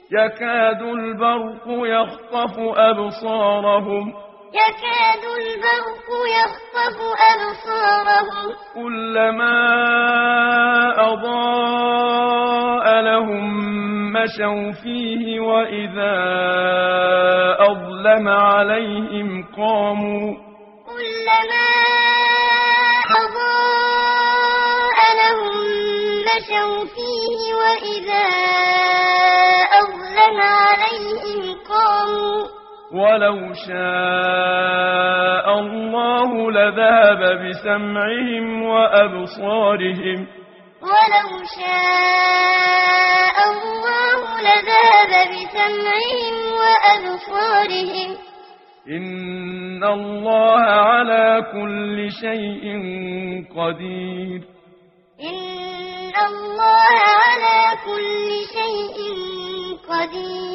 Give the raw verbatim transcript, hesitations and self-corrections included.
يكاد البرق يخطف أبصارهم يكاد البرق يخطف أبصارهم كلما أضاء لهم مشوا فيه وإذا أظلم عليهم قاموا كلما أضاء لهم مشوا فيه وإذا أظلم عليهم قاموا ولو شاء الله لذهب بسمعهم وأبصارهم ولو شاء الله لذهب بسمعهم وأبصارهم إن الله على كل شيء قدير إن الله على كل شيء قدير